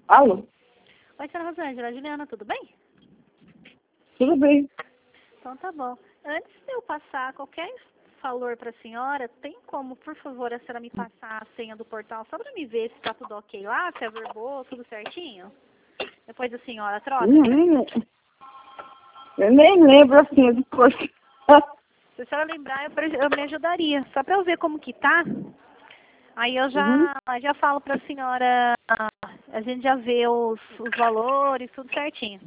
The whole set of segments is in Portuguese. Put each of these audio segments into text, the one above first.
Alô? Oi, senhora Rosângela. Juliana, tudo bem? Tudo bem. Então tá bom. Antes de eu passar qualquer valor para a senhora, tem como, por favor, a senhora me passar a senha do portal só para me ver se está tudo ok lá, se averbou, tudo certinho? Depois a senhora troca? Eu nem lembro assim de coisa. Se a senhora lembrar, eu me ajudaria. Só para eu ver como que tá. Aí eu Uhum. já falo para a senhora, a gente já vê os valores, tudo certinho.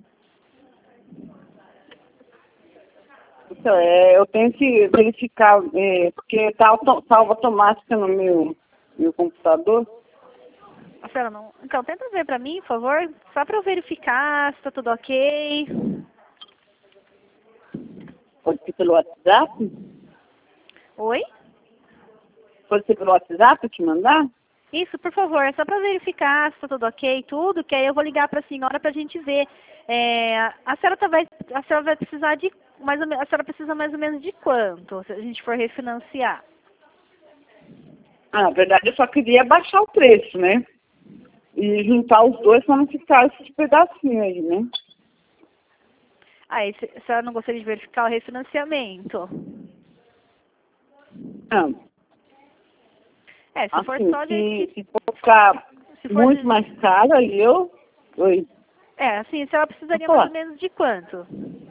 Então, eu tenho que verificar, porque está salva automática no meu computador. A senhora não... Então, tenta ver para mim, por favor, só para eu verificar se está tudo ok. Pode ser pelo WhatsApp? Oi? Pode ser pelo WhatsApp te mandar? Isso, por favor, só para verificar se está tudo ok, tudo, que aí eu vou ligar para a senhora para a gente ver. A senhora vai precisar de mais ou menos, a senhora precisa mais ou menos de quanto, se a gente for refinanciar? Na verdade, eu só queria baixar o preço, né? E juntar os dois para não ficar esses pedacinhos aí, né? Aí, a senhora não gostaria de verificar o refinanciamento? Não. Se for Assim, só de... se for ficar Se for muito de... mais caro, aí eu... Oi, assim, a senhora precisaria vou mais ou falar. menos de quanto?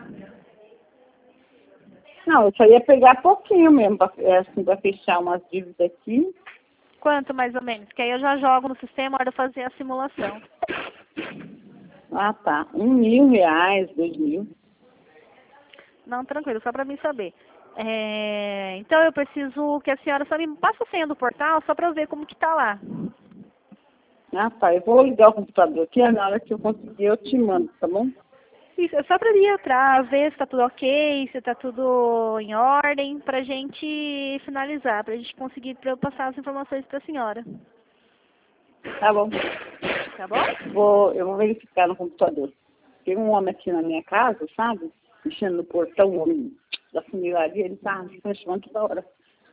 Não, eu só ia pegar pouquinho mesmo, assim, para fechar umas dívidas aqui. Quanto mais ou menos? Que aí eu já jogo no sistema na hora de fazer a simulação. Ah, tá. R$ 1.000, 2.000. Não, tranquilo, só para mim saber. Então eu preciso que a senhora só me passe a senha do portal só para eu ver como que tá lá. Ah, tá. Eu vou ligar o computador aqui, na hora que eu conseguir eu te mando, tá bom? Isso, é só para ir atrás, ver se tá tudo ok, se tá tudo em ordem, pra gente finalizar, pra gente conseguir pra eu passar as informações pra senhora. Tá bom. Tá bom? Eu vou verificar no computador. Tem um homem aqui na minha casa, sabe? Mexendo no portão, o homem da funilaria, ele tá me chamando toda hora.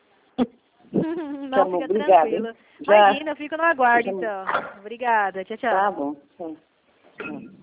Tá Não, bom, fica obrigada, hein? tranquila. Imagina, eu fico no aguardo Já- então. Obrigada, tchau, tchau. Tá bom. Tchau. Tchau.